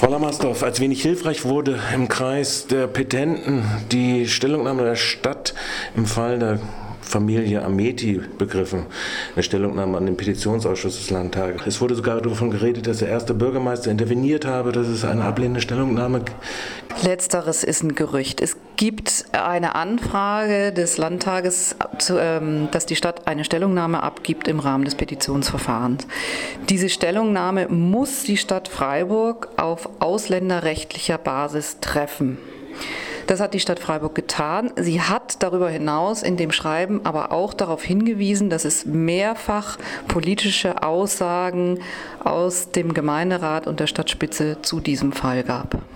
Frau Lammersdorf, als wenig hilfreich wurde im Kreis der Petenten die Stellungnahme der Stadt im Fall der Familie Ameti begriffen, eine Stellungnahme an den Petitionsausschuss des Landtages. Es wurde sogar davon geredet, dass der erste Bürgermeister interveniert habe, dass es eine ablehnende Stellungnahme gibt. Letzteres ist ein Gerücht. Es gibt eine Anfrage des Landtages, dass die Stadt eine Stellungnahme abgibt im Rahmen des Petitionsverfahrens. Diese Stellungnahme muss die Stadt Freiburg auf ausländerrechtlicher Basis treffen. Das hat die Stadt Freiburg getan. Sie hat darüber hinaus in dem Schreiben aber auch darauf hingewiesen, dass es mehrfach politische Aussagen aus dem Gemeinderat und der Stadtspitze zu diesem Fall gab.